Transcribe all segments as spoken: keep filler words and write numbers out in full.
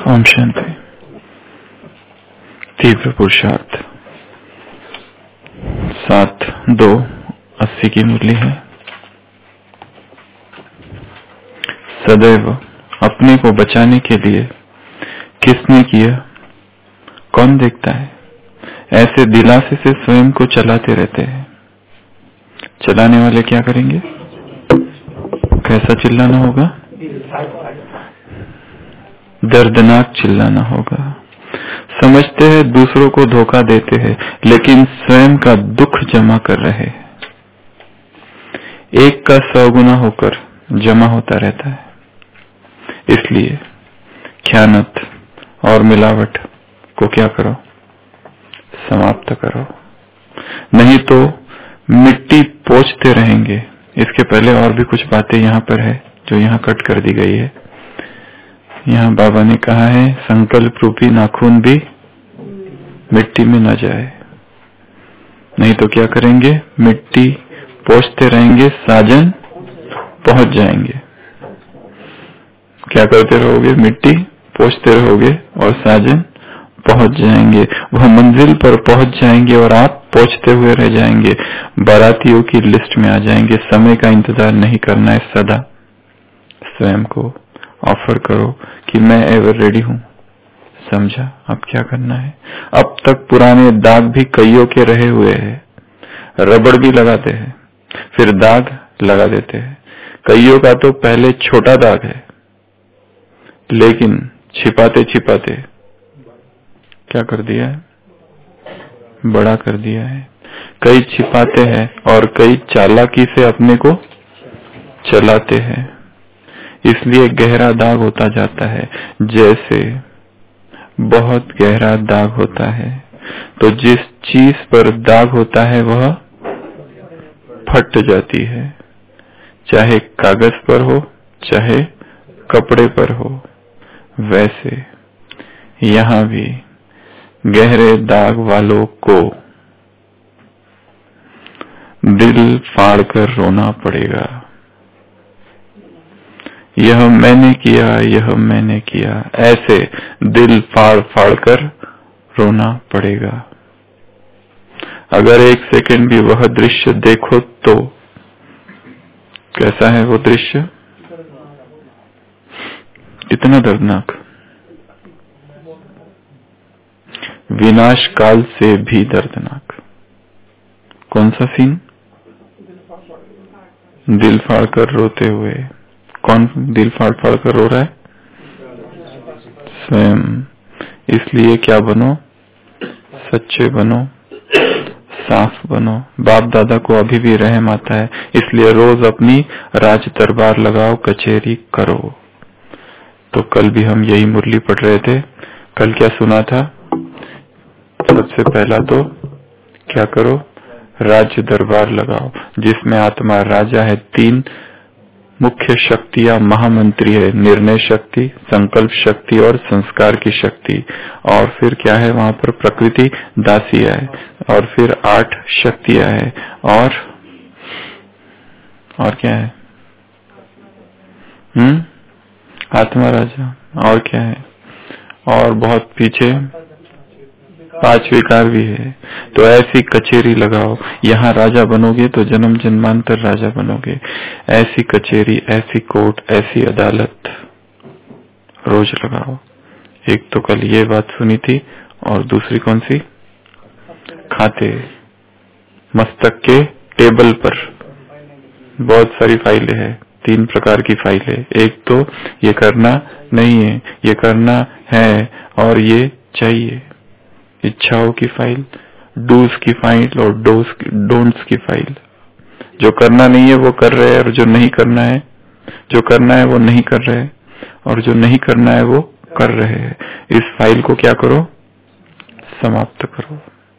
ओम शांति। तीव्र पुरुषार्थ सात दो अस्सी की मुरली है। सदैव अपने को बचाने के लिए किसने किया, कौन देखता है, ऐसे दिलासे से स्वयं को चलाते रहते हैं। चलाने वाले क्या करेंगे? कैसा चिल्लाना होगा? दर्दनाक चिल्लाना होगा। समझते हैं दूसरों को धोखा देते हैं, लेकिन स्वयं का दुख जमा कर रहे हैं। एक का सौ गुना होकर जमा होता रहता है। इसलिए ख्यानत और मिलावट को क्या करो? समाप्त करो, नहीं तो मिट्टी पोंछते रहेंगे। इसके पहले और भी कुछ बातें यहाँ पर है जो यहाँ कट कर दी गई है। यहाँ बाबा ने कहा है, संकल्प रूपी नाखून भी मिट्टी में न जाए, नहीं तो क्या करेंगे? मिट्टी पोंछते रहेंगे, साजन पहुंच जाएंगे। क्या करते रहोगे? मिट्टी पोंछते रहोगे और साजन पहुंच जाएंगे। वह मंजिल पर पहुंच जाएंगे और आप पोंछते हुए रह जाएंगे। बारातियों की लिस्ट में आ जाएंगे। समय का इंतजार नहीं करना है, सदा स्वयं को ऑफर करो कि मैं एवर रेडी हूँ। समझा? अब क्या करना है? अब तक पुराने दाग भी कईयों के रहे हुए हैं। रबड़ भी लगाते हैं, फिर दाग लगा देते हैं। कईयों का तो पहले छोटा दाग है, लेकिन छिपाते छिपाते क्या कर दिया है? बड़ा कर दिया है। कई छिपाते हैं और कई चालाकी से अपने को चलाते हैं, इसलिए गहरा दाग होता जाता है। जैसे बहुत गहरा दाग होता है तो जिस चीज पर दाग होता है वह फट जाती है, चाहे कागज पर हो चाहे कपड़े पर हो। वैसे यहाँ भी गहरे दाग वालों को दिल फाड़कर रोना पड़ेगा। यह मैंने किया, यह मैंने किया, ऐसे दिल फाड़ फाड़ कर रोना पड़ेगा। अगर एक सेकंड भी वह दृश्य देखो तो कैसा है वो दृश्य? कितना दर्दनाक, विनाश काल से भी दर्दनाक। कौन सा सीन? दिल फाड़ कर रोते हुए। कौन दिल फाड़ फाड़ कर रो रहा है? स्वयं। इसलिए क्या बनो? सच्चे बनो, साफ बनो। बाप दादा को अभी भी रहम आता है, इसलिए रोज अपनी राज दरबार लगाओ, कचेरी करो। तो कल भी हम यही मुरली पढ़ रहे थे। कल क्या सुना था? सबसे पहला तो क्या करो? राज्य दरबार लगाओ, जिसमें आत्मा राजा है। तीन मुख्य शक्तियां महामंत्री है, निर्णय शक्ति, संकल्प शक्ति और संस्कार की शक्ति। और फिर क्या है वहां पर? प्रकृति दासिया है। और फिर आठ शक्तियां है। और और क्या है? हम्म आत्मा राजा। और क्या है? और बहुत पीछे पांच विकार भी है। तो ऐसी कचेरी लगाओ। यहाँ राजा बनोगे तो जन्म जन्मांतर राजा बनोगे। ऐसी कचेरी, ऐसी कोर्ट, ऐसी अदालत रोज लगाओ। एक तो कल ये बात सुनी थी, और दूसरी कौन सी? खाते मस्तक के टेबल पर बहुत सारी फाइलें हैं। तीन प्रकार की फाइलें। एक तो ये करना नहीं है, ये करना है और ये चाहिए। इच्छाओं की फाइल, डूज की फाइल और डोज डोंट्स की फाइल। जो करना नहीं है वो कर रहे हैं, और जो नहीं करना है, जो करना है वो नहीं कर रहे हैं, और जो नहीं करना है वो कर रहे हैं। इस फाइल को क्या करो? समाप्त करो।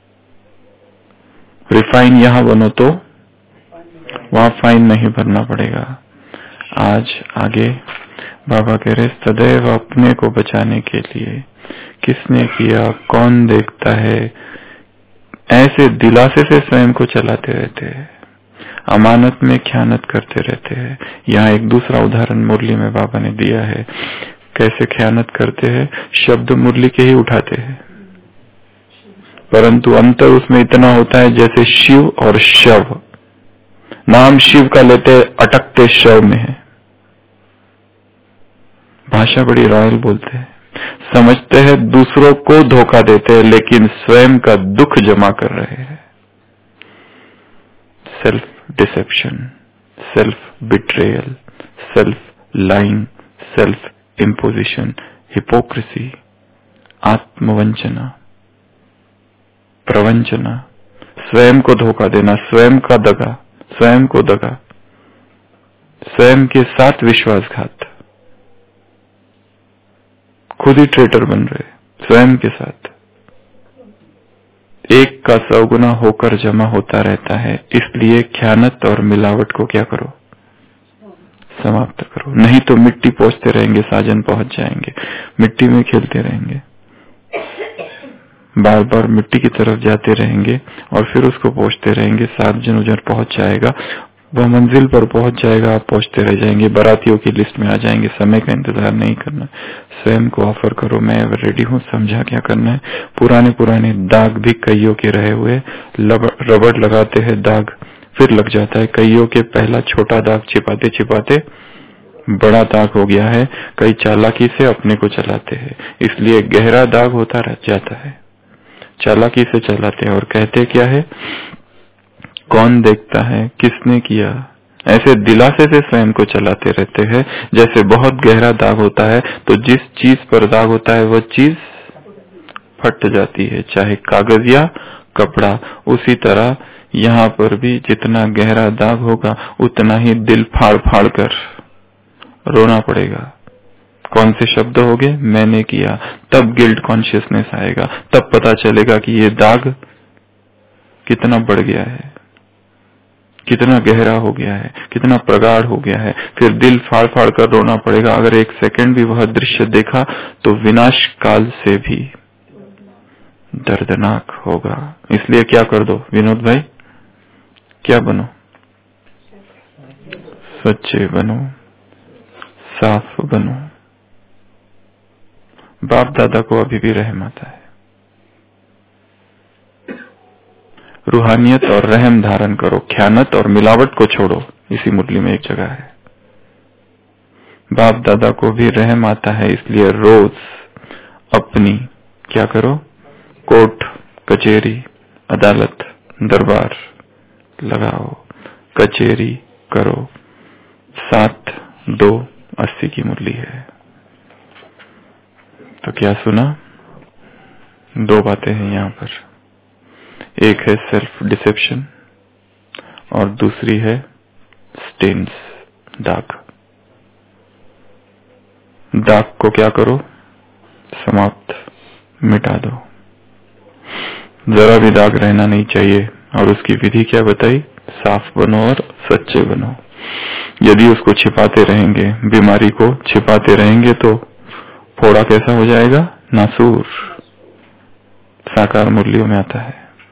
रिफाइन यहाँ बनो तो वहां फाइन नहीं भरना पड़ेगा। आज आगे बाबा कह रहे, सदैव अपने को बचाने के लिए किसने किया, कौन देखता है, ऐसे दिलासे से स्वयं को चलाते रहते हैं। अमानत में ख्यानत करते रहते हैं। यहाँ एक दूसरा उदाहरण मुरली में बाबा ने दिया है। कैसे खयानत करते हैं? शब्द मुरली के ही उठाते हैं, परंतु अंतर उसमें इतना होता है जैसे शिव और शव। नाम शिव का लेते अटकते शव में है। भाषा बड़ी रॉयल बोलते हैं, समझते हैं दूसरों को धोखा देते हैं, लेकिन स्वयं का दुख जमा कर रहे हैं। Self deception, self betrayal, self lying, self imposition, hypocrisy, आत्मवंचना, प्रवंचना, स्वयं को धोखा देना, स्वयं का दगा, स्वयं को दगा, स्वयं के साथ विश्वासघात, खुद ही ट्रेटर बन रहे स्वयं के साथ। एक का सौ गुना होकर जमा होता रहता है, इसलिए ख्यानत और मिलावट को क्या करो? समाप्त करो, नहीं तो मिट्टी पोंछते रहेंगे, साजन पहुंच जाएंगे, मिट्टी में खेलते रहेंगे, बार बार मिट्टी की तरफ जाते रहेंगे और फिर उसको पोंछते रहेंगे, साजन उजर पहुंच जाएगा, वह मंजिल पर पहुंच जाएगा, आप पहुंचते रह जाएंगे, बारातियों की लिस्ट में आ जाएंगे। समय का इंतजार नहीं करना, स्वयं को ऑफर करो, मैं रेडी हूँ, समझा क्या करना है। पुराने पुराने दाग भी कईयों के रहे हुए, रबड़ लगाते हैं, दाग फिर लग जाता है। कईयों के पहला छोटा दाग छिपाते छिपाते बड़ा दाग हो गया है। कई चालाकी से अपने को चलाते हैं, इसलिए गहरा दाग होता रह जाता है। चालाकी से चलाते हैं और कहते क्या है, कौन देखता है, किसने किया, ऐसे दिलासे से स्वयं को चलाते रहते हैं। जैसे बहुत गहरा दाग होता है तो जिस चीज पर दाग होता है वह चीज फट जाती है, चाहे कागज या कपड़ा। उसी तरह यहाँ पर भी जितना गहरा दाग होगा उतना ही दिल फाड़ फाड़ कर रोना पड़ेगा। कौन से शब्द हो गए, मैंने किया, तब गिल्ट कॉन्शियसनेस आएगा, तब पता चलेगा कि ये दाग कितना बढ़ गया है, कितना गहरा हो गया है, कितना प्रगाढ़ हो गया है। फिर दिल फाड़ फाड़ कर रोना पड़ेगा। अगर एक सेकंड भी वह दृश्य देखा तो विनाश काल से भी दर्दनाक होगा। इसलिए क्या कर दो विनोद भाई, क्या बनो, सच्चे बनो, साफ बनो। बाप दादा को अभी भी रहम आता है। रूहानियत और रहम धारण करो, ख्यानत और मिलावट को छोड़ो। इसी मुरली में एक जगह है, बाप दादा को भी रहम आता है, इसलिए रोज अपनी क्या करो, कोर्ट कचेरी अदालत दरबार लगाओ, कचेरी करो। सात दो अस्सी की मुरली है। तो क्या सुना, दो बातें हैं यहाँ पर, एक है सेल्फ डिसेप्शन और दूसरी है स्टेन्स, दाग। दाग को क्या करो, समाप्त, मिटा दो। जरा भी दाग रहना नहीं चाहिए। और उसकी विधि क्या बताई, साफ बनो और सच्चे बनो। यदि उसको छिपाते रहेंगे, बीमारी को छिपाते रहेंगे, तो फोड़ा कैसा हो जाएगा, नासूर। साकार मुरलियों में आता है,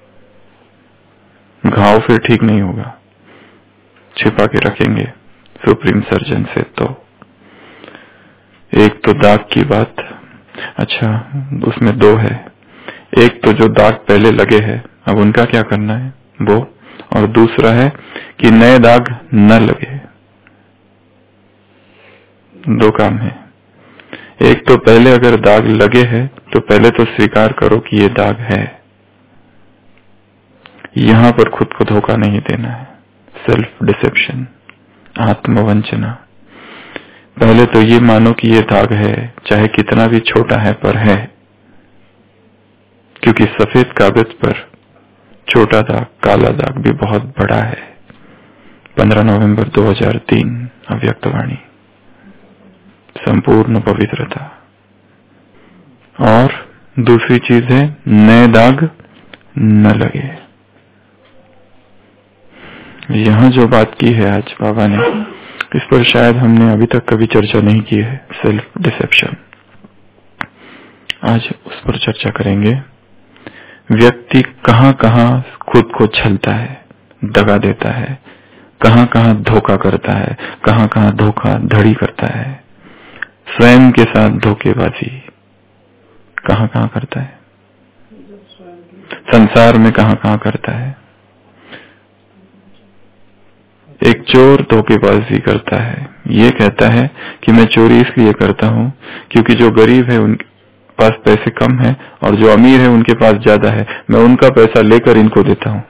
घाव फिर ठीक नहीं होगा, छिपा के रखेंगे सुप्रीम सर्जन से। तो एक तो दाग की बात, अच्छा उसमें दो है, एक तो जो दाग पहले लगे हैं अब उनका क्या करना है वो, और दूसरा है कि नए दाग न लगे। दो काम है। एक तो पहले अगर दाग लगे हैं तो पहले तो स्वीकार करो कि ये दाग है, यहां पर खुद को धोखा नहीं देना है। सेल्फ डिसेप्शन, आत्मवंचना। पहले तो ये मानो कि ये दाग है, चाहे कितना भी छोटा है पर है, क्योंकि सफेद कागज पर छोटा दाग, काला दाग भी बहुत बड़ा है। पंद्रह नवंबर दो हज़ार तीन, अव्यक्तवाणी, संपूर्ण पवित्रता। और दूसरी चीज है नए दाग न लगे। यहां जो बात की है आज बाबा ने, इस पर शायद हमने अभी तक कभी चर्चा नहीं की है, सेल्फ डिसेप्शन। आज उस पर चर्चा करेंगे। व्यक्ति कहां कहां खुद को छलता है, दगा देता है, कहां कहां धोखा करता है, कहां कहां धोखा धड़ी करता है। स्वयं के साथ धोखेबाजी कहाँ कहाँ करता है, संसार में कहाँ कहाँ करता है। एक चोर धोखेबाजी करता है, ये कहता है कि मैं चोरी इसलिए करता हूँ क्योंकि जो गरीब है उनके पास पैसे कम है और जो अमीर है उनके पास ज्यादा है, मैं उनका पैसा लेकर इनको देता हूँ।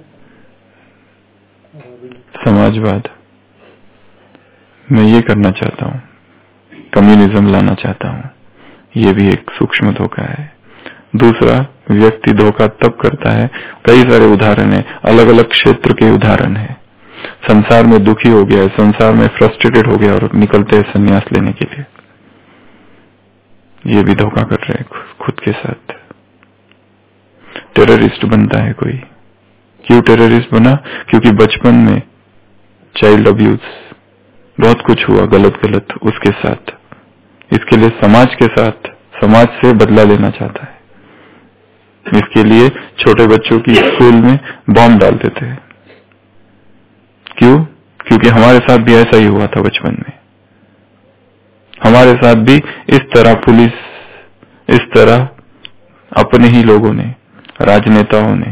समाजवाद, मैं ये करना चाहता हूँ, कम्युनिज्म लाना चाहता हूँ, ये भी एक सूक्ष्म धोखा है। दूसरा, व्यक्ति धोखा तब करता है, कई सारे उदाहरण है, अलग अलग क्षेत्र के उदाहरण है। संसार में दुखी हो गया है, संसार में फ्रस्ट्रेटेड हो गया और निकलते हैं संन्यास लेने के लिए, ये भी धोखा कर रहे हैं खुद के साथ। टेररिस्ट बनता है कोई, क्यों टेररिस्ट बना? क्योंकि बचपन में चाइल्ड अब्यूज बहुत कुछ हुआ गलत गलत उसके साथ, इसके लिए समाज के साथ, समाज से बदला लेना चाहता है। इसके लिए छोटे बच्चों की स्कूल में बॉम्ब डाल देते हैं। क्यों? क्योंकि हमारे साथ भी ऐसा ही हुआ था बचपन में, हमारे साथ भी इस तरह पुलिस, इस तरह अपने ही लोगों ने, राजनेताओं ने,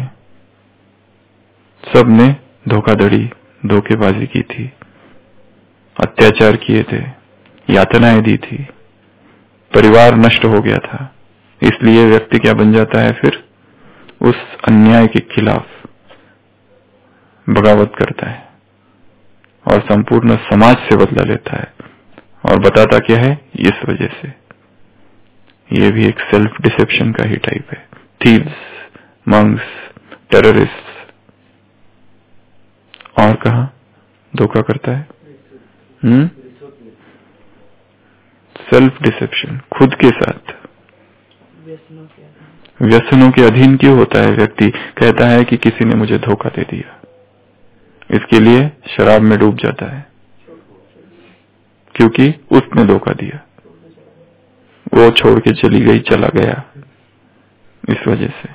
सब ने धोखाधड़ी, धोखेबाजी की थी, अत्याचार किए थे, यातनाएं दी थी, परिवार नष्ट हो गया था। इसलिए व्यक्ति क्या बन जाता है फिर? उस अन्याय के खिलाफ बगावत करता है और संपूर्ण समाज से बदला लेता है और बताता क्या है? इस वजह से। ये भी एक सेल्फ डिसेप्शन का ही टाइप है। थीव्स, मंक्स, टेररिस्ट और कहा धोखा करता है? हम्म सेल्फ डिसेप्शन, खुद के साथ। व्यसनों के अधीन क्यों होता है व्यक्ति? कहता है कि किसी ने मुझे धोखा दे दिया, इसके लिए शराब में डूब जाता है क्योंकि उसने धोखा दिया, वो छोड़ के चली गई, चला गया, इस वजह से।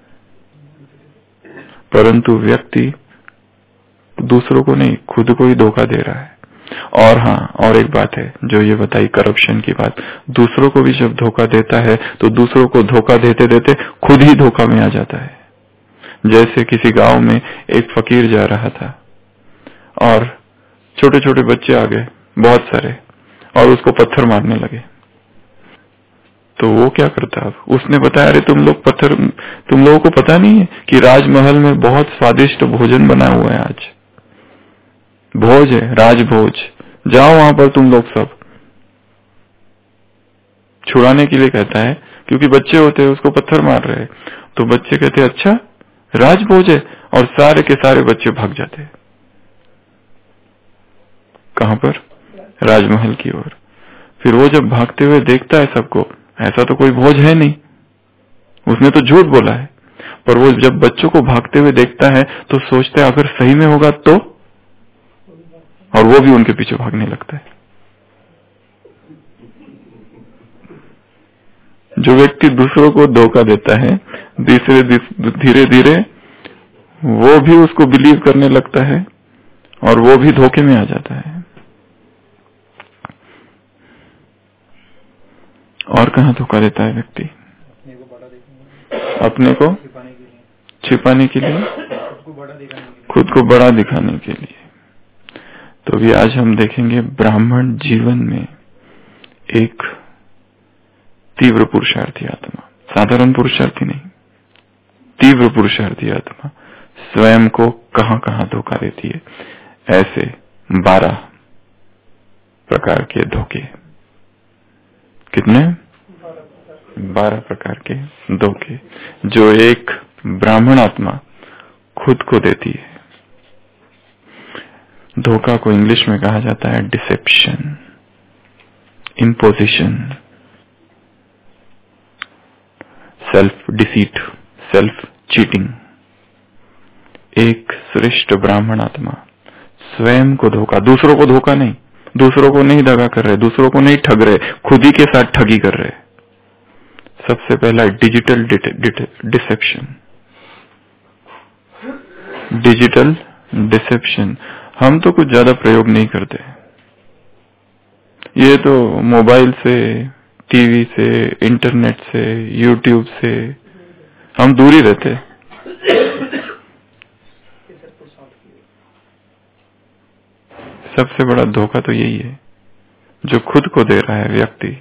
परंतु व्यक्ति दूसरों को नहीं, खुद को ही धोखा दे रहा है। और हाँ, और एक बात है जो ये बताई करप्शन की बात, दूसरों को भी जब धोखा देता है तो दूसरों को धोखा देते देते खुद ही धोखा में आ जाता है। जैसे किसी गांव में एक फकीर जा रहा था और छोटे छोटे बच्चे आ गए बहुत सारे और उसको पत्थर मारने लगे। तो वो क्या करता? अब उसने बताया, अरे तुम लोग पत्थर, तुम लोगों को पता नहीं है कि राजमहल में बहुत स्वादिष्ट भोजन बना हुआ है, आज भोज है, राजभोज, जाओ वहां पर तुम लोग सब। छुड़ाने के लिए कहता है क्योंकि बच्चे होते हैं, उसको पत्थर मार रहे हैं। तो बच्चे कहते हैं अच्छा राजभोज है, और सारे के सारे बच्चे भाग जाते हैं। कहां पर? राजमहल की ओर। फिर वो जब भागते हुए देखता है सबको, ऐसा तो कोई भोज है नहीं, उसने तो झूठ बोला है। पर वो जब बच्चों को भागते हुए देखता है तो सोचता है अगर सही में होगा तो, और वो भी उनके पीछे भागने लगता है। जो व्यक्ति दूसरों को धोखा देता है, धीरे धीरे धीरे वो भी उसको बिलीव करने लगता है और वो भी धोखे में आ जाता है। और कहाँ धोखा देता है व्यक्ति? अपने को छिपाने के लिए, खुद को बड़ा दिखाने के लिए। तो भी आज हम देखेंगे ब्राह्मण जीवन में एक तीव्र पुरुषार्थी आत्मा, साधारण पुरुषार्थी नहीं, तीव्र पुरुषार्थी आत्मा स्वयं को कहां कहां धोखा देती है। ऐसे बारह प्रकार के धोखे। कितने? बारह प्रकार के धोखे जो एक ब्राह्मण आत्मा खुद को देती है। धोखा को इंग्लिश में कहा जाता है deception, imposition, self deceit, self cheating. एक श्रेष्ठ ब्राह्मण आत्मा स्वयं को धोखा, दूसरों को धोखा नहीं, दूसरों को नहीं दगा कर रहे, दूसरों को नहीं ठग रहे, खुद ही के साथ ठगी कर रहे। सबसे पहला डिजिटल डिसेप्शन। डिजिटल डिसेप्शन हम तो कुछ ज्यादा प्रयोग नहीं करते, ये तो मोबाइल से, टीवी से, इंटरनेट से, यूट्यूब से हम दूर ही रहते। सबसे बड़ा धोखा तो यही है जो खुद को दे रहा है व्यक्ति।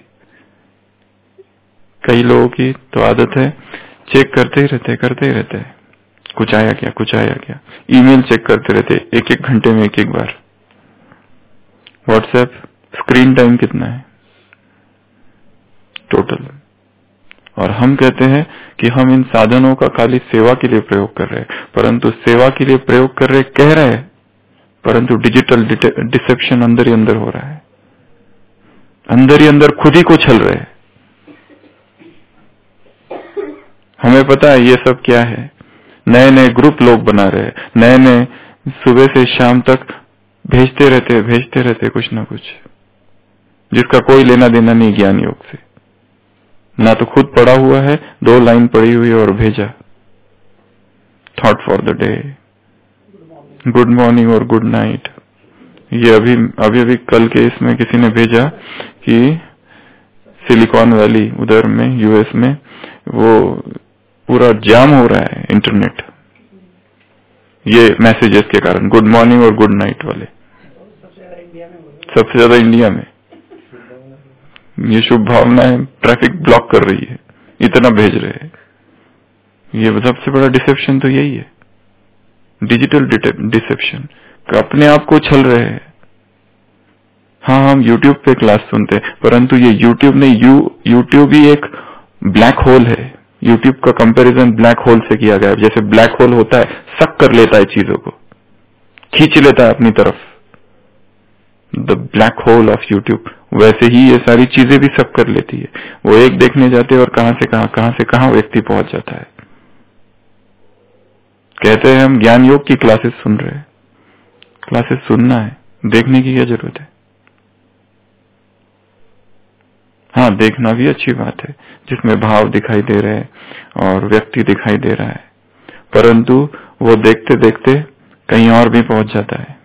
कई लोगों की तो आदत है चेक करते ही रहते करते ही रहते कुछ आया क्या कुछ आया क्या। ईमेल चेक करते रहते एक एक घंटे में एक एक बार। व्हाट्सएप स्क्रीन टाइम कितना है टोटल। और हम कहते हैं कि हम इन साधनों का खाली सेवा के लिए प्रयोग कर रहे हैं, परंतु सेवा के लिए प्रयोग कर रहे कह रहे हैं, परंतु डिजिटल डिसेप्शन अंदर ही अंदर हो रहा है। अंदर ही अंदर खुद ही को छल रहे हैं। हमें पता है ये सब क्या है। नए नए ग्रुप लोग बना रहे हैं, नए नए सुबह से शाम तक भेजते रहते भेजते रहते कुछ ना कुछ, जिसका कोई लेना देना नहीं ज्ञान योग से। ना तो खुद पढ़ा हुआ है, दो लाइन पढ़ी हुई और भेजा thought for the day, good morning और गुड नाइट। ये अभी अभी अभी कल के इसमें किसी ने भेजा कि सिलिकॉन वैली उधर में यूएस में वो पूरा जाम हो रहा है इंटरनेट, ये मैसेजेस के कारण, गुड मॉर्निंग और गुड नाइट वाले। सबसे ज्यादा इंडिया में ये शुभ भावनाएं ट्रैफिक ब्लॉक कर रही है, इतना भेज रहे हैं। ये सबसे बड़ा डिसेप्शन तो यही है, डिजिटल डिसेप्शन। अपने आप को छल रहे हैं। हाँ, हम यूट्यूब पे क्लास सुनते हैं, परंतु ये यूट्यूब नहीं, यू यूट्यूब ही एक ब्लैक होल है। यूट्यूब का कंपैरिजन ब्लैक होल से किया गया है। जैसे ब्लैक होल होता है, सक कर लेता है चीजों को, खींच लेता है अपनी तरफ, the black hole of YouTube, वैसे ही ये सारी चीजें भी सक कर लेती है। वो एक देखने जाते हैं और कहां से कहां कहां से कहां व्यक्ति पहुंच जाता है। कहते हैं हम ज्ञान योग की क्लासेस सुन रहे हैं। क्लासेस सुनना है, देखने की क्या जरूरत है। हाँ, देखना भी अच्छी बात है जिसमें भाव दिखाई दे रहे हैं और व्यक्ति दिखाई दे रहा है, परंतु वो देखते देखते कहीं और भी पहुंच जाता है।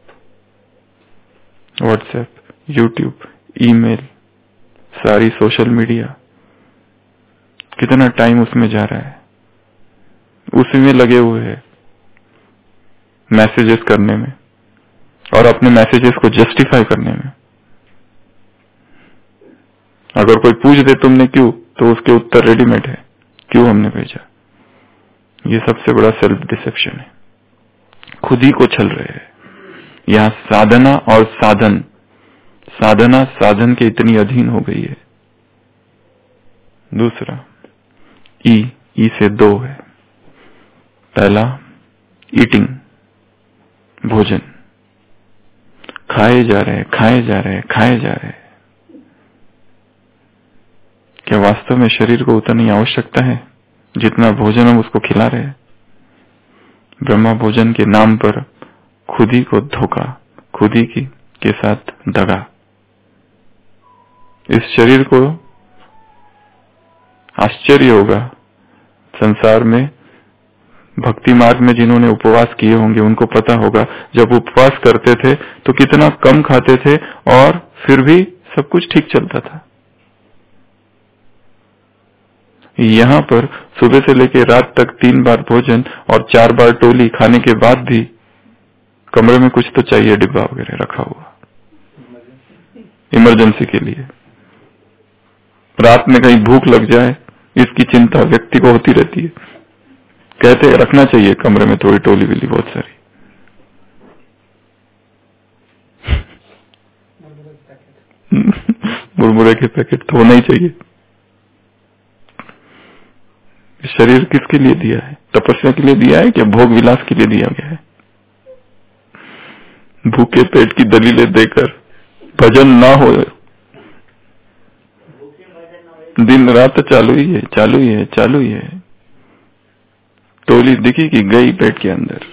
व्हाट्सएप, यूट्यूब, ईमेल, सारी सोशल मीडिया, कितना टाइम उसमें जा रहा है, उसी में लगे हुए हैं मैसेजेस करने में और अपने मैसेजेस को जस्टिफाई करने में। अगर कोई पूछ दे तुमने क्यों, तो उसके उत्तर रेडीमेड है, क्यों हमने भेजा। ये सबसे बड़ा सेल्फ डिसेप्शन है, खुद ही को छल रहे हैं। यहाँ साधना और साधन, साधना साधन के इतनी अधीन हो गई है। दूसरा ई, ई से दो है। पहला ईटिंग, भोजन, खाए जा रहे खाए जा रहे खाए जा रहे। क्या वास्तव में शरीर को उतनी आवश्यकता है जितना भोजन हम उसको खिला रहे हैं। ब्रह्मा भोजन के नाम पर खुद ही को धोखा, खुद ही की के साथ दगा। इस शरीर को आश्चर्य होगा, संसार में भक्ति मार्ग में जिन्होंने उपवास किए होंगे उनको पता होगा, जब उपवास करते थे तो कितना कम खाते थे और फिर भी सब कुछ ठीक चलता था। यहाँ पर सुबह से लेकर रात तक तीन बार भोजन और चार बार टोली खाने के बाद भी कमरे में कुछ तो चाहिए, डिब्बा वगैरह रखा हुआ इमरजेंसी के लिए। रात में कहीं भूख लग जाए इसकी चिंता व्यक्ति को होती रहती है। कहते हैं रखना चाहिए कमरे में थोड़ी टोली विली बहुत सारी। मुरमुरे के पैकेट तो होना ही चाहिए। शरीर किसके लिए दिया है? तपस्या के लिए दिया है क्या भोग विलास के लिए दिया गया है? भूखे पेट की दलीलें देकर भजन ना हो, दिन रात चालू ही है चालू ही है चालू ही है। टोली दिखी कि गई पेट के अंदर।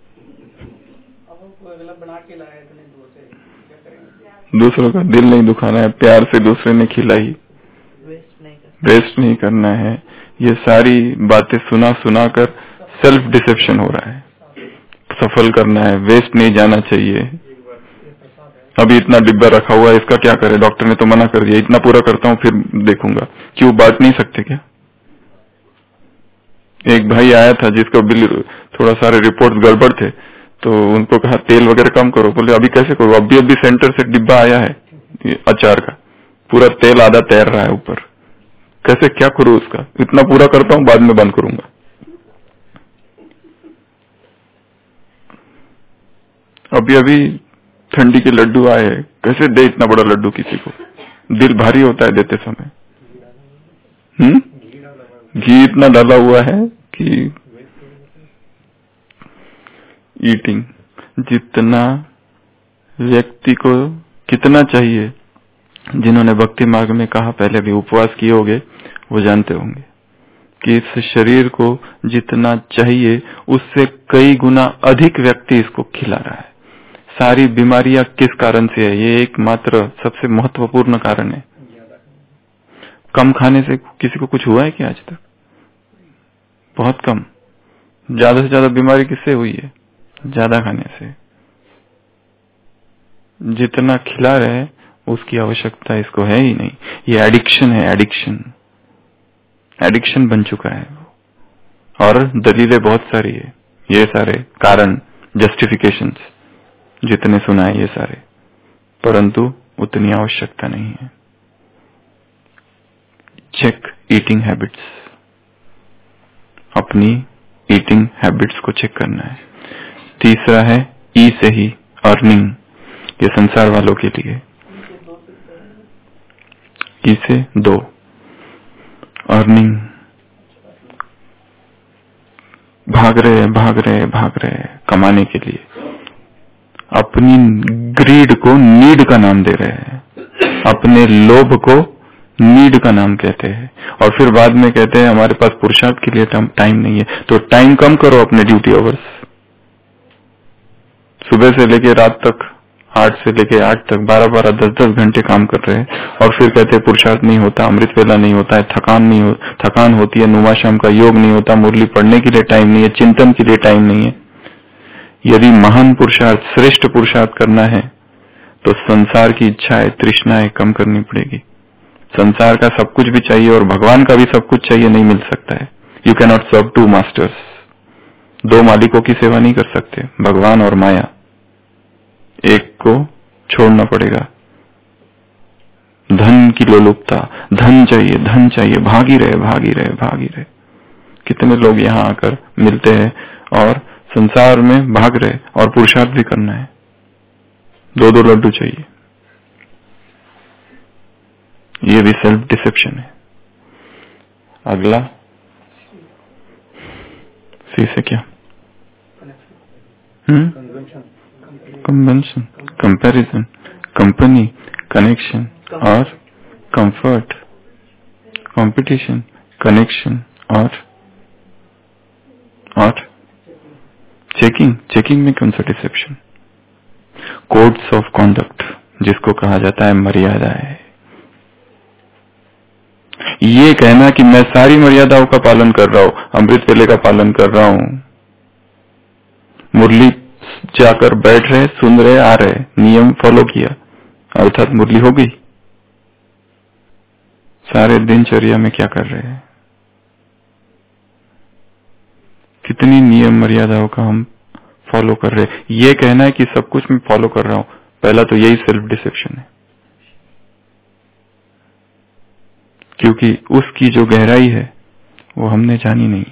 दूसरों का दिल नहीं दुखाना है, प्यार से दूसरे ने खिलाई, वेस्ट नहीं करना है। ये सारी बातें सुना सुना कर सेल्फ डिसेप्शन हो रहा है। सफल करना है, वेस्ट नहीं जाना चाहिए। अभी इतना डिब्बा रखा हुआ है, इसका क्या करे, डॉक्टर ने तो मना कर दिया, इतना पूरा करता हूँ फिर देखूंगा। क्यों बांट नहीं सकते क्या? एक भाई आया था जिसका बिल थोड़ा सारे रिपोर्ट गड़बड़ थे, तो उनको कहा तेल वगैरह कम करो। बोले अभी कैसे करो, अभी अभी सेंटर से डिब्बा आया है अचार का, पूरा तेल आधा तैर रहा है ऊपर, कैसे क्या करूं उसका, इतना पूरा करता हूं बाद में बंद करूंगा। अभी अभी ठंडी के लड्डू आए, कैसे दे इतना बड़ा लड्डू किसी को, दिल भारी होता है देते समय। हम्म घी इतना डाला हुआ है कि ईटिंग जितना व्यक्ति को कितना चाहिए, जिन्होंने भक्ति मार्ग में कहा पहले भी उपवास किए होंगे वो जानते होंगे कि इस शरीर को जितना चाहिए उससे कई गुना अधिक व्यक्ति इसको खिला रहा है। सारी बीमारियां किस कारण से है, ये एकमात्र सबसे महत्वपूर्ण कारण है। कम खाने से किसी को कुछ हुआ है क्या आज तक? बहुत कम। ज्यादा से ज्यादा बीमारी किससे हुई है? ज्यादा खाने से। जितना खिला रहे उसकी आवश्यकता इसको है ही नहीं। ये एडिक्शन है, एडिक्शन एडिक्शन बन चुका है। और दलीलें बहुत सारी है, ये सारे कारण, जस्टिफिकेशंस जितने सुना है ये सारे, परंतु उतनी आवश्यकता नहीं है। चेक ईटिंग हैबिट्स, अपनी ईटिंग हैबिट्स को चेक करना है। तीसरा है ई से ही अर्निंग, ये संसार वालों के लिए। ई से दो अर्निंग, भाग रहे भाग रहे भाग रहे कमाने के लिए, अपनी ग्रीड को नीड का नाम दे रहे हैं, अपने लोभ को नीड का नाम कहते हैं, और फिर बाद में कहते हैं हमारे पास पुरुषार्थ के लिए टाइम नहीं है। तो टाइम कम करो अपने ड्यूटी आवर्स, सुबह से लेके रात तक, आठ से लेके आठ तक बारह बारह दस दस घंटे काम कर रहे हैं, और फिर कहते हैं पुरुषार्थ नहीं होता, अमृत वेला नहीं होता है, थकान नहीं हो थकान होती है, नुमा शाम का योग नहीं होता, मुरली पढ़ने के लिए टाइम नहीं है, चिंतन के लिए टाइम नहीं है। यदि महान पुरुषार्थ, श्रेष्ठ पुरुषार्थ करना है तो संसार की इच्छाएं, तृष्णाएं कम करनी पड़ेगी। संसार का सब कुछ भी चाहिए और भगवान का भी सब कुछ चाहिए, नहीं मिल सकता है। You can not serve two masters, दो मालिकों की सेवा नहीं कर सकते, भगवान और माया, एक को छोड़ना पड़ेगा। धन की लोलुपता, धन चाहिए धन चाहिए, भागी रहे भागी रहे भागी रहे। कितने लोग यहाँ आकर मिलते हैं और संसार में भाग रहे, और पुरुषार्थ भी करना है, दो दो लड्डू चाहिए। ये भी सेल्फ डिसेप्शन है। अगला सी से क्या? Hmm convention, comparison, company, connection और कंफर्ट, कंपटीशन, कनेक्शन और और चेकिंग। चेकिंग में कौन सा डिसेप्शन? कोड्स ऑफ कॉन्डक्ट, जिसको कहा जाता है मर्यादा है। ये कहना कि मैं सारी मर्यादाओं का पालन कर रहा हूं, अमृत वेले का पालन कर रहा हूं, मुरली जाकर बैठ रहे, सुन रहे, आ रहे, नियम फॉलो किया, अर्थात मुरली हो गई। सारे दिनचर्या में क्या कर रहे हैं? कितनी नियम मर्यादाओं का हम फॉलो कर रहे हैं? ये कहना है कि सब कुछ मैं फॉलो कर रहा हूं, पहला तो यही सेल्फ डिसेप्शन है, क्योंकि उसकी जो गहराई है वो हमने जानी नहीं है।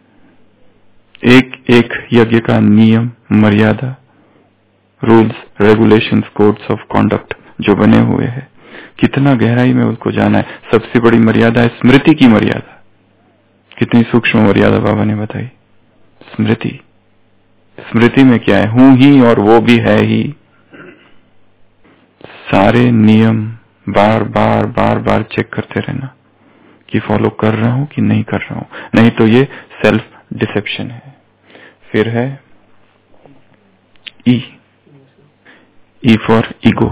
एक एक यज्ञ का नियम, मर्यादा, rules, regulations, codes of conduct जो बने हुए हैं, कितना गहराई में उसको जाना है। सबसे बड़ी मर्यादा है स्मृति की मर्यादा। कितनी सूक्ष्म मर्यादा बाबा ने बताई। स्मृति, स्मृति में क्या है? हूं ही और वो भी है ही। सारे नियम बार बार बार बार चेक करते रहना कि फॉलो कर रहा हूं कि नहीं कर रहा हूं, नहीं तो ये सेल्फ डिसेप्शन है। फिर है ई, ई फॉर ईगो।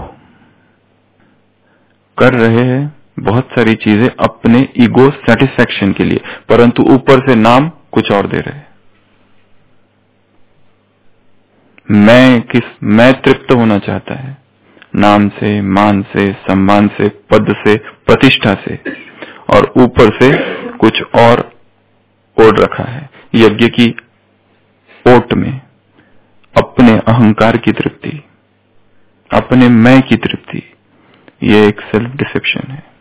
कर रहे हैं बहुत सारी चीजें अपने ईगो सेटिस्फैक्शन के लिए, परंतु ऊपर से नाम कुछ और दे रहे हैं। मैं किस मैं तृप्त होना चाहता है, नाम से, मान से, सम्मान से, पद से, प्रतिष्ठा से, और ऊपर से कुछ और ओढ़ रखा है। यज्ञ की ओट में अपने अहंकार की तृप्ति, अपने मैं की तृप्ति, ये एक सेल्फ डिसेप्शन है।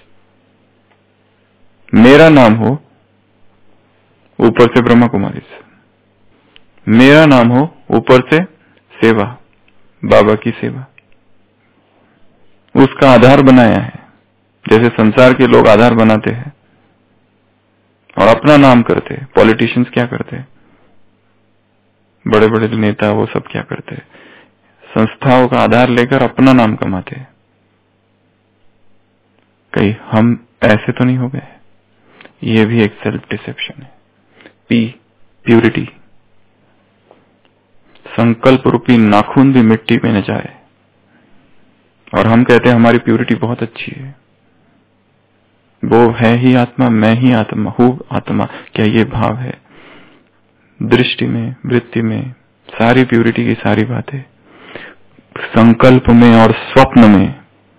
मेरा नाम हो ऊपर से ब्रह्मा कुमारी से, मेरा नाम हो ऊपर से सेवा, बाबा की सेवा, उसका आधार बनाया है। जैसे संसार के लोग आधार बनाते हैं और अपना नाम करते हैं। पॉलिटिशियंस क्या करते हैं, बड़े बड़े नेता वो सब क्या करते हैं, संस्थाओं का आधार लेकर अपना नाम कमाते हैं। कहीं हम ऐसे तो नहीं हो गए? ये भी एक सेल्फ डिसेप्शन है। P, purity. संकल्प रूपी नाखून भी मिट्टी में न जाए, और हम कहते हैं हमारी प्यूरिटी बहुत अच्छी है, वो है ही आत्मा, मैं ही आत्मा हूँ आत्मा। क्या ये भाव है? दृष्टि में, वृत्ति में, सारी प्यूरिटी की सारी बातें संकल्प में और स्वप्न में,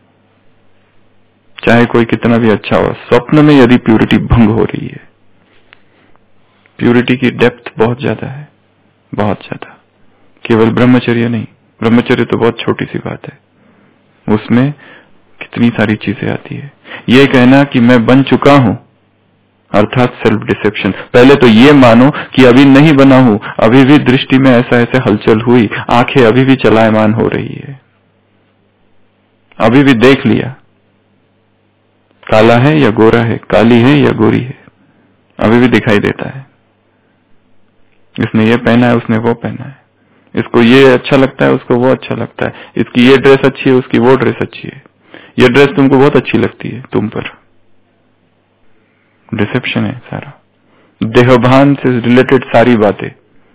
चाहे कोई कितना भी अच्छा हो, स्वप्न में यदि प्यूरिटी भंग हो रही है, प्यूरिटी की डेप्थ बहुत ज्यादा है, बहुत ज्यादा। केवल ब्रह्मचर्य नहीं, ब्रह्मचर्य तो बहुत छोटी सी बात है, उसमें कितनी सारी चीजें आती है। ये कहना कि मैं बन चुका हूं, अर्थात सेल्फ डिसेप्शन। पहले तो ये मानो कि अभी नहीं बना हूं, अभी भी दृष्टि में ऐसा ऐसे हलचल हुई, आंखें अभी भी चलायमान हो रही है, अभी भी देख लिया काला है या गोरा है, काली है या गोरी है, अभी भी दिखाई देता है। इसने ये पहना है, उसने वो पहना है, इसको ये अच्छा लगता है, उसको वो अच्छा लगता है, इसकी ये ड्रेस अच्छी है, उसकी वो ड्रेस अच्छी है, ये ड्रेस तुमको बहुत अच्छी लगती है, तुम पर। डिसेप्शन है सारा। देहभान से रिलेटेड सारी बातें,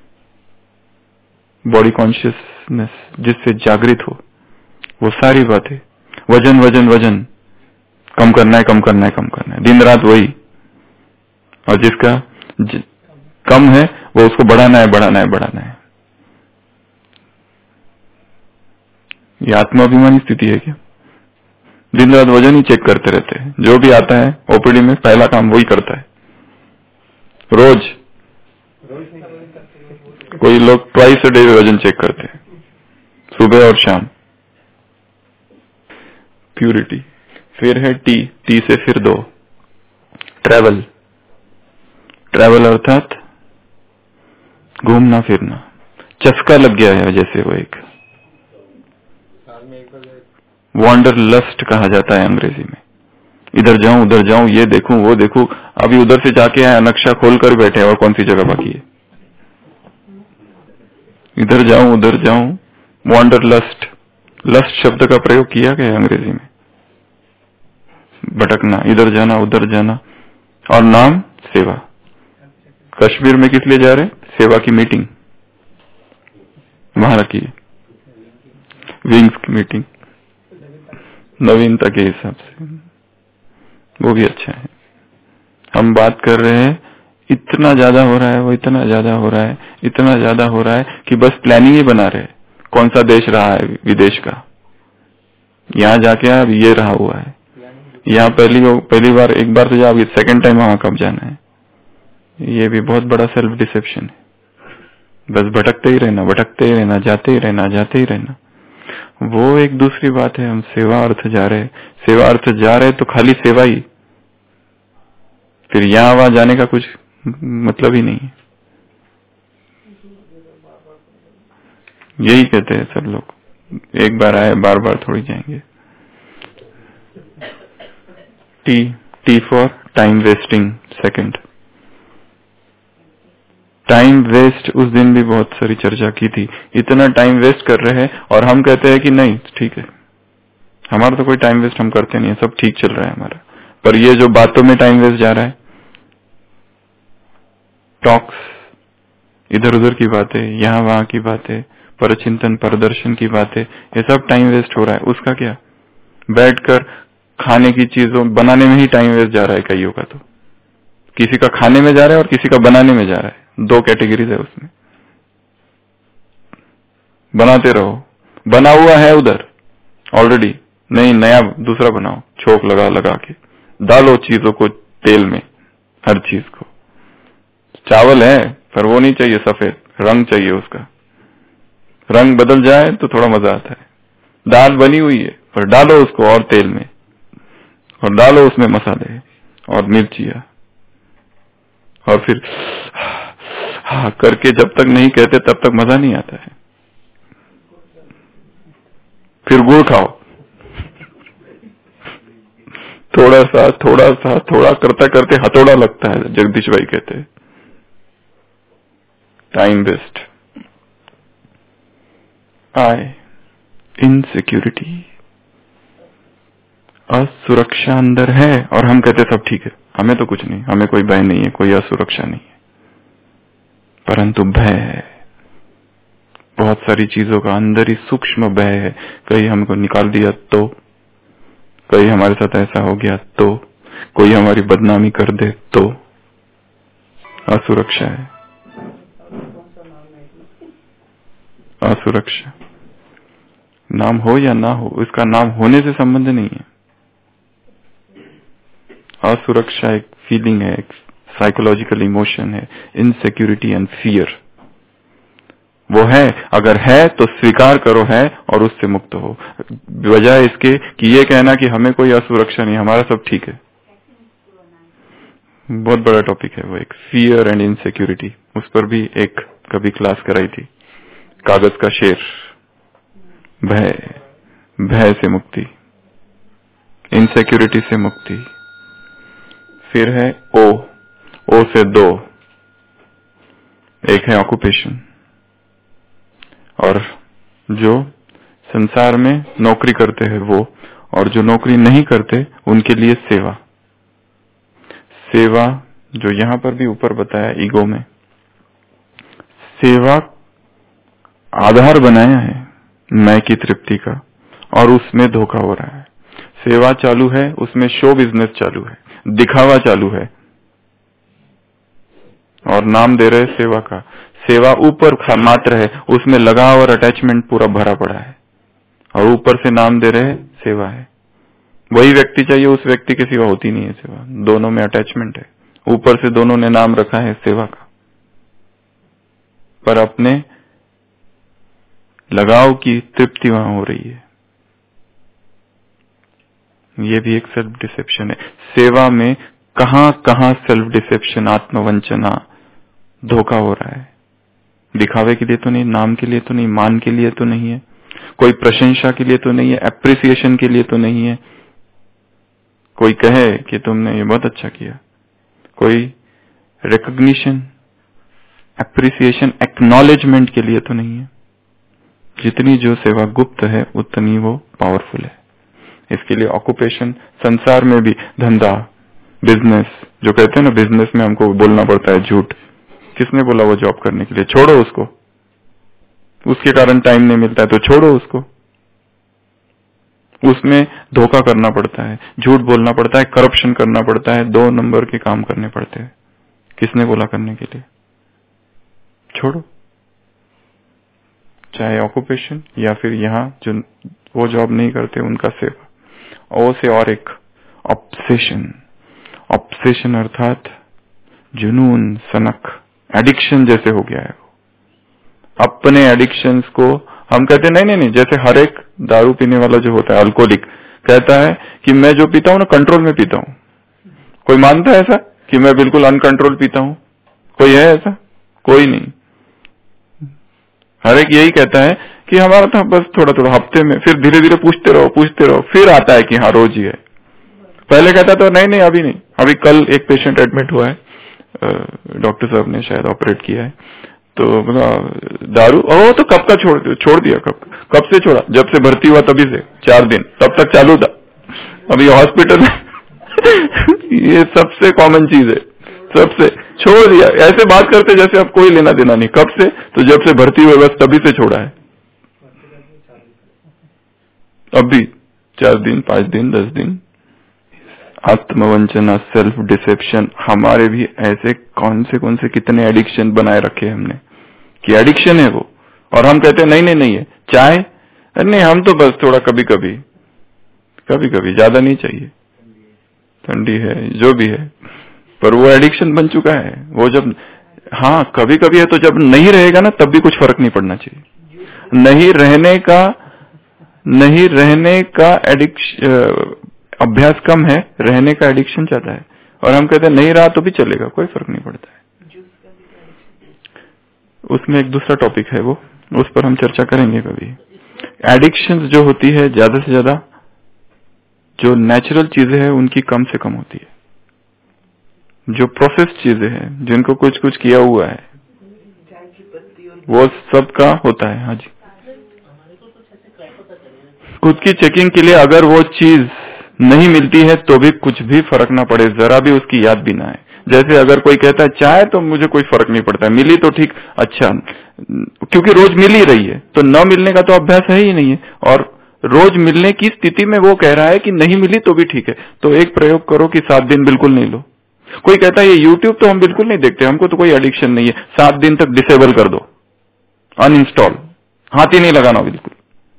बॉडी कॉन्शियसनेस जिससे जागृत हो, वो सारी बातें, वजन वजन वजन, कम करना है, कम करना है, कम करना है, दिन रात वही। और जिसका ज, कम है वो उसको बढ़ाना है, बढ़ाना है, बढ़ाना है। ये आत्माभिमानी स्थिति है क्या? दिन रात वजन ही चेक करते रहते हैं। जो भी आता है ओपीडी में पहला काम वही करता है, रोज। कोई लोग ट्वाइस अ डे वजन चेक करते हैं, सुबह और शाम। प्यूरिटी। फिर है टी, टी से फिर दो, ट्रैवल। ट्रैवल अर्थात घूमना फिरना, चस्का लग गया है जैसे वो एक वॉन्डर लस्ट कहा जाता है अंग्रेजी में। इधर जाऊं उधर जाऊं, ये देखूं वो देखूं, अभी उधर से जाके आया, नक्शा खोलकर बैठे और कौन सी जगह बाकी है। इधर जाऊं उधर जाऊं, वॉन्डर लस्ट। लस्ट शब्द का प्रयोग किया गया है अंग्रेजी में, भटकना, इधर जाना उधर जाना। और नाम सेवा। कश्मीर में किस लिए जा रहे? सेवा की मीटिंग वहां रखी, विंग्स की मीटिंग, नवीनता के हिसाब से, वो भी अच्छा है। हम बात कर रहे हैं, इतना ज्यादा हो रहा है, वो इतना ज्यादा हो रहा है, इतना ज्यादा हो रहा है कि बस प्लानिंग ही बना रहे। कौन सा देश रहा है विदेश का, यहाँ जाके अब ये रहा हुआ है, यहाँ पहली पहली बार एक बार तो जाओ, सेकंड टाइम वहां कब जाना है। ये भी बहुत बड़ा सेल्फ डिसेप्शन है। बस भटकते ही रहना, भटकते ही रहना, जाते ही रहना, जाते ही रहना। वो एक दूसरी बात है। हम सेवा अर्थ जा रहे, सेवा अर्थ जा रहे तो खाली सेवा ही, फिर यहाँ वहां जाने का कुछ मतलब ही नहीं है। यही कहते हैं सब लोग, एक बार आए बार बार थोड़ी जाएंगे। T, T for time wasting. Second, time waste. उस दिन भी बहुत सारी चर्चा की थी, इतना टाइम वेस्ट कर रहे हैं और हम कहते हैं कि नहीं ठीक है, हमारा तो कोई टाइम वेस्ट हम करते नहीं है, सब ठीक चल रहा है हमारा। पर ये जो बातों में टाइम वेस्ट जा रहा है, टॉक्स, इधर उधर की बातें, यहाँ वहां की बातें, परचिंतन परदर्शन की बातें, ये सब टाइम वेस्ट हो रहा है। उसका क्या, बैठकर खाने की चीजों बनाने में ही टाइम वेस्ट जा रहा है कईयों का। तो किसी का खाने में जा रहा है और किसी का बनाने में जा रहा है, दो कैटेगरीज है उसमें। बनाते रहो, बना हुआ है उधर, ऑलरेडी, नहीं नया दूसरा बनाओ, छोक लगा लगा के डालो चीजों को तेल में, हर चीज को। चावल है पर वो नहीं चाहिए सफेद, रंग चाहिए उसका, रंग बदल जाए तो थोड़ा मजा आता है। दाल बनी हुई है पर डालो उसको और तेल में, और डालो उसमें मसाले और मिर्चियां, और फिर हाँ करके जब तक नहीं कहते तब तक मजा नहीं आता है। फिर गुड़ खाओ, थोड़ा सा थोड़ा सा थोड़ा करता करते हथौड़ा लगता है, जगदीश भाई कहते हैं। Time waste. आए इनसिक्योरिटी, असुरक्षा अंदर है और हम कहते सब ठीक है, हमें तो कुछ नहीं, हमें कोई भय नहीं है, कोई असुरक्षा नहीं है, परंतु भय है। बहुत सारी चीजों का अंदर ही सूक्ष्म भय है। कहीं हमको निकाल दिया तो, कहीं हमारे साथ ऐसा हो गया तो, कोई हमारी बदनामी कर दे तो, असुरक्षा है। असुरक्षा नाम हो या ना हो, इसका नाम होने से संबंध नहीं है। असुरक्षा एक फीलिंग है, एक साइकोलॉजिकल इमोशन है, इनसिक्योरिटी एंड फियर। वो है, अगर है तो स्वीकार करो है और उससे मुक्त हो, बजाय इसके कि ये कहना कि हमें कोई असुरक्षा नहीं, हमारा सब ठीक है। बहुत बड़ा टॉपिक है वो, एक फियर एंड इनसिक्योरिटी। उस पर भी एक कभी क्लास कराई थी, कागज का शेर। भय, भय से मुक्ति, इनसिक्योरिटी से मुक्ति। फिर है ओ, ओ से दो, एक है ऑक्यूपेशन, और जो संसार में नौकरी करते हैं वो, और जो नौकरी नहीं करते उनके लिए सेवा। सेवा जो यहां पर भी ऊपर बताया ईगो में, सेवा आधार बनाया है मैं की तृप्ति का, और उसमें धोखा हो रहा है। सेवा चालू है, उसमें शो बिजनेस चालू है, दिखावा चालू है, और नाम दे रहे सेवा का। सेवा ऊपर मात्र है, उसमें लगाव और अटैचमेंट पूरा भरा पड़ा है, और ऊपर से नाम दे रहे सेवा है। वही व्यक्ति चाहिए, उस व्यक्ति के सिवा होती नहीं है सेवा। दोनों में अटैचमेंट है, ऊपर से दोनों ने नाम रखा है सेवा का, पर अपने लगाव की तृप्ति वहां हो रही है। ये भी एक सेल्फ डिसेप्शन है। सेवा में कहां कहां सेल्फ डिसेप्शन, आत्मवंचना, धोखा हो रहा है। दिखावे के लिए तो नहीं, नाम के लिए तो नहीं, मान के लिए तो नहीं है, कोई प्रशंसा के लिए तो नहीं है, एप्रिसिएशन के लिए तो नहीं है, कोई कहे कि तुमने ये बहुत अच्छा किया, कोई रिकॉग्निशन, एप्रिसिएशन, एक्नॉलेजमेंट के लिए तो नहीं है। जितनी जो सेवा गुप्त है उतनी वो पावरफुल है। इसके लिए ऑक्यूपेशन, संसार में भी धंधा, बिजनेस, जो कहते हैं ना बिजनेस में हमको बोलना पड़ता है झूठ। किसने बोला वो जॉब करने के लिए? छोड़ो उसको, उसके कारण टाइम नहीं मिलता है तो छोड़ो उसको। उसमें धोखा करना पड़ता है, झूठ बोलना पड़ता है, करप्शन करना पड़ता है, दो नंबर के काम करने पड़ते हैं। किसने बोला करने के लिए? छोड़ो। चाहे ऑक्यूपेशन या फिर यहाँ जो वो जॉब नहीं करते उनका सेवा। ओ से और एक ऑब्सेशन। ऑब्सेशन अर्थात जुनून, सनक, एडिक्शन जैसे हो गया है वो। अपने एडिक्शंस को हम कहते नहीं नहीं नहीं, जैसे हर एक दारू पीने वाला जो होता है अल्कोहलिक कहता है कि मैं जो पीता हूं ना कंट्रोल में पीता हूं। कोई मानता है ऐसा कि मैं बिल्कुल अनकंट्रोल पीता हूं? कोई है ऐसा? कोई नहीं। हर एक यही कहता है कि हमारा था बस थोड़ा थोड़ा हफ्ते में, फिर धीरे धीरे पूछते रहो पूछते रहो, फिर आता है कि हाँ रोज ही है। पहले कहता था नहीं नहीं अभी नहीं। अभी कल एक पेशेंट एडमिट हुआ है, डॉक्टर साहब ने शायद ऑपरेट किया है, तो बोला दारू, ओ तो कब का छोड़ दिया? छोड़ दिया कब कब से छोड़ा? जब से भर्ती हुआ तभी से, चार दिन, तब तक चालू था। अभी हॉस्पिटल ये सबसे कॉमन चीज है, सबसे छोड़ दिया। ऐसे बात करते जैसे अब कोई लेना देना नहीं। कब से? तो जब से भर्ती हुए बस तभी से छोड़ा है। अभी चार दिन, पांच दिन, दस दिन। आत्मवंचना, सेल्फ डिसेप्शन, हमारे भी ऐसे कौन से कौन से कितने एडिक्शन बनाए रखे हमने कि एडिक्शन है वो, और हम कहते हैं नहीं नहीं नहीं है। चाय नहीं, हम तो बस थोड़ा कभी कभी कभी कभी, ज्यादा नहीं चाहिए। ठंडी है जो भी है, पर वो एडिक्शन बन चुका है। वो जब हाँ कभी कभी है तो जब नहीं रहेगा ना तब भी कुछ फर्क नहीं पड़ना चाहिए। नहीं रहने का नहीं रहने का एडिक्शन अभ्यास कम है, रहने का एडिक्शन ज्यादा है। और हम कहते हैं नहीं रहा तो भी चलेगा, कोई फर्क नहीं पड़ता है। उसमें एक दूसरा टॉपिक है, वो उस पर हम चर्चा करेंगे कभी। एडिक्शन जो होती है ज्यादा से ज्यादा जो नेचुरल चीजें हैं उनकी कम से कम होती है। जो प्रोसेस चीजें हैं जिनको कुछ कुछ किया हुआ है वो सबका होता है। हाँ जी, खुद की चेकिंग के लिए अगर वो चीज नहीं मिलती है तो भी कुछ भी फर्क ना पड़े, जरा भी उसकी याद भी ना आए। जैसे अगर कोई कहता है चाय तो मुझे कोई फर्क नहीं पड़ता, मिली तो ठीक, अच्छा, क्योंकि रोज मिल ही रही है तो न मिलने का तो अभ्यास है ही नहीं है। और रोज मिलने की स्थिति में वो कह रहा है कि नहीं मिली तो भी ठीक है, तो एक प्रयोग करो कि सात दिन बिल्कुल नहीं लो। कोई कहता है ये यूट्यूब तो हम बिल्कुल नहीं देखते, हमको तो कोई एडिक्शन नहीं है, सात दिन तक डिसेबल कर दो, अनइंस्टॉल, हाथ ही नहीं लगाना बिल्कुल।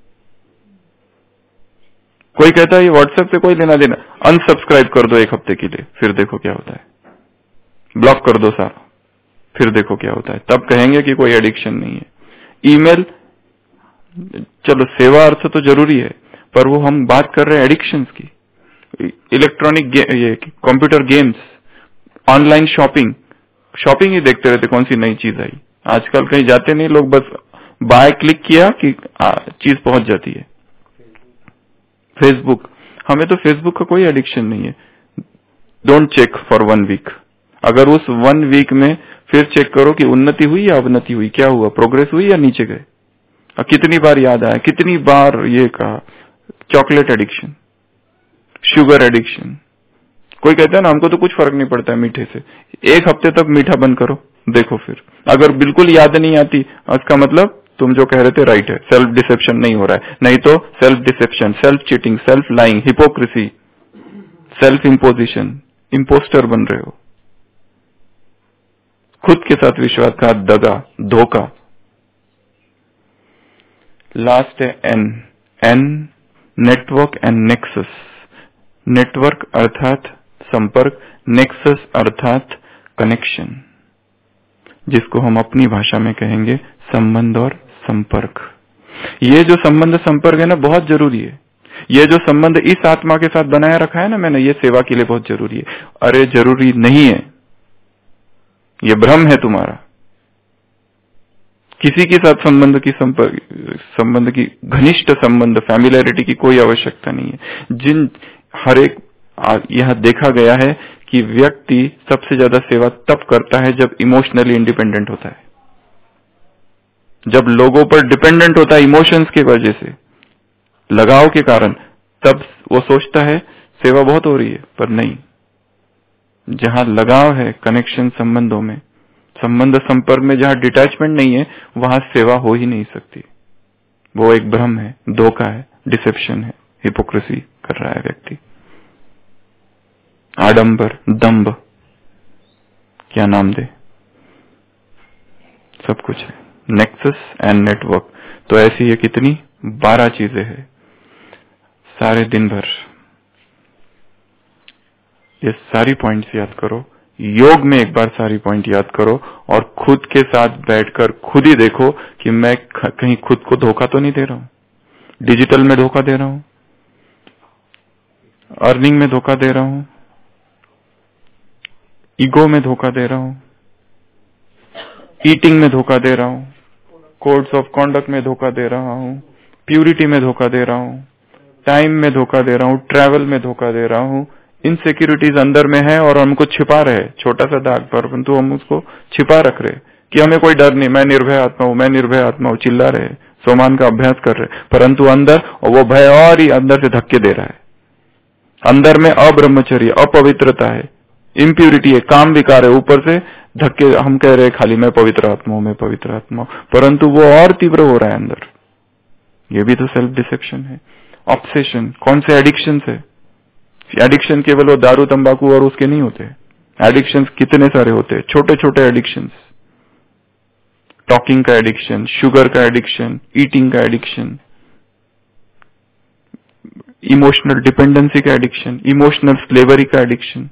कोई कहता है ये व्हाट्सएप से कोई लेना देना, अनसब्सक्राइब कर दो एक हफ्ते के लिए, फिर देखो क्या होता है, ब्लॉक कर दो सारा, फिर देखो क्या होता है, तब कहेंगे कि कोई एडिक्शन नहीं है। ईमेल, चलो सेवा अर्थ तो जरूरी है, पर वो हम बात कर रहे हैं एडिक्शंस की। इलेक्ट्रॉनिक गे, ये computer games, online shopping, shopping ही देखते रहते कौन सी नई चीज आई। आजकल कहीं जाते नहीं लोग, बस बाय क्लिक किया कि चीज पहुंच जाती है। फेसबुक, हमें तो फेसबुक का कोई एडिक्शन नहीं है। Don't check for one week, अगर उस वन वीक में फिर चेक करो कि उन्नति हुई या अवनति हुई, क्या हुआ, प्रोग्रेस हुई या नीचे गए। कितनी बार याद आया, कितनी बार ये कहा। चॉकलेट एडिक्शन, शुगर एडिक्शन, कोई कहता है ना हमको तो कुछ फर्क नहीं पड़ता है मीठे से, एक हफ्ते तक मीठा बंद करो, देखो फिर अगर बिल्कुल याद नहीं आती उसका मतलब तुम जो कह रहे थे राइट है, सेल्फ डिसेप्शन नहीं हो रहा है। नहीं तो self deception, self cheating, self lying, hypocrisy, self imposition, impostor बन रहे हो। खुद के साथ विश्वासघात, दगा, धोखा। लास्ट है N, N network and nexus. Network अर्थात संपर्क, नेक्सस अर्थात कनेक्शन, जिसको हम अपनी भाषा में कहेंगे संबंध और संपर्क। ये जो संबंध संपर्क है ना बहुत जरूरी है। ये जो संबंध इस आत्मा के साथ बनाया रखा है ना मैंने, ये सेवा के लिए बहुत जरूरी है। अरे जरूरी नहीं है, ये भ्रम है तुम्हारा। किसी के साथ संबंध की संपर्क संबंध की घनिष्ठ संबंध, फैमिलियरिटी की कोई आवश्यकता नहीं है। जिन हर एक यह देखा गया है कि व्यक्ति सबसे ज्यादा सेवा तब करता है जब इमोशनली इंडिपेंडेंट होता है, जब लोगों पर डिपेंडेंट होता है इमोशंस की वजह से, लगाव के कारण, तब वो सोचता है सेवा बहुत हो रही है, पर नहीं। जहां लगाव है कनेक्शन संबंधों में, संबंध संपर्क में जहां डिटैचमेंट नहीं है वहां सेवा हो ही नहीं सकती। वो एक भ्रम है, धोखा है, डिसेप्शन है, हिपोक्रेसी कर रहा है व्यक्ति। आडंबर, दंभ, क्या नाम दे, सब कुछ है। नेक्सस एंड नेटवर्क, तो ऐसी ये कितनी बारह चीजें हैं। सारे दिन भर ये सारी पॉइंट्स याद करो, योग में एक बार सारी पॉइंट याद करो और खुद के साथ बैठकर खुद ही देखो कि मैं कहीं खुद को धोखा तो नहीं दे रहा हूं, डिजिटल में धोखा दे रहा हूं, अर्निंग में धोखा दे रहा हूं, ईगो में धोखा दे रहा हूं, ईटिंग में धोखा दे रहा हूं, कोड्स ऑफ कॉन्डक्ट में धोखा दे रहा हूं, प्यूरिटी में धोखा दे रहा हूं, टाइम में धोखा दे रहा हूं, ट्रैवल में धोखा दे रहा हूं। इनसिक्योरिटीज अंदर में है और हमको छिपा रहे, छोटा सा दाग पर, परंतु हम उसको छिपा रख रहे कि हमें कोई डर नहीं, मैं निर्भय आत्मा हूं, मैं निर्भय आत्मा हूं, चिल्ला रहे, सोमान का अभ्यास कर रहे, परंतु अंदर वो भय और ही अंदर से धक्के दे रहा है। अंदर में अब्रह्मचर्य, अपवित्रता है, इम्प्यूरिटी है, काम विकार है, ऊपर से धक्के। हम कह रहे खाली मैं पवित्र आत्मा हूं, मैं पवित्र आत्मा हूं, परंतु वो और तीव्र हो रहा है अंदर। ये भी तो सेल्फ डिसेप्शन है। ऑब्सेशन, कौन से एडिक्शन है? एडिक्शन केवल वो दारू तंबाकू और उसके नहीं होते, एडिक्शन कितने सारे होते हैं, छोटे छोटे एडिक्शन। टॉकिंग का एडिक्शन, शुगर का एडिक्शन, ईटिंग का एडिक्शन, इमोशनल डिपेंडेंसी का एडिक्शन, इमोशनल स्लेवरी का एडिक्शन,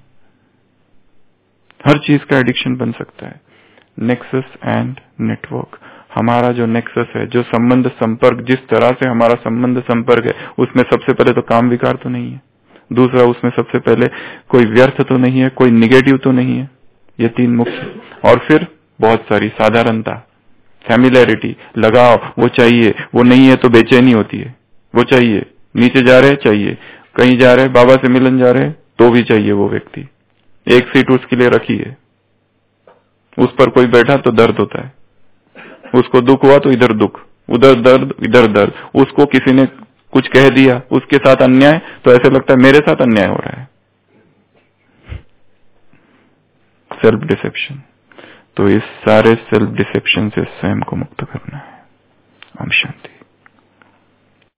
हर चीज का एडिक्शन बन सकता है। नेक्सस एंड नेटवर्क, हमारा जो नेक्सस है, जो संबंध संपर्क, जिस तरह से हमारा संबंध संपर्क है, उसमें सबसे पहले तो काम विकार तो नहीं है, दूसरा उसमें सबसे पहले कोई व्यर्थ तो नहीं है, कोई निगेटिव तो नहीं है, ये तीन मुख्य, और फिर बहुत सारी साधारणता, फैमिलियरिटी, लगाव, वो चाहिए, वो नहीं है तो बेचैनी होती है, वो चाहिए, नीचे जा रहे चाहिए, कहीं जा रहे बाबा से मिलन जा रहे तो भी चाहिए वो व्यक्ति, एक सीट उसके लिए रखी है, उस पर कोई बैठा तो दर्द होता है, उसको दुख हुआ तो इधर दुख, उधर दर्द, इधर दर्द, उसको किसी ने कुछ कह दिया, उसके साथ अन्याय, तो ऐसे लगता है मेरे साथ अन्याय हो रहा है। सेल्फ डिसेप्शन, तो इस सारे सेल्फ डिसेप्शन से स्वयं को मुक्त करना है। ओम शांति।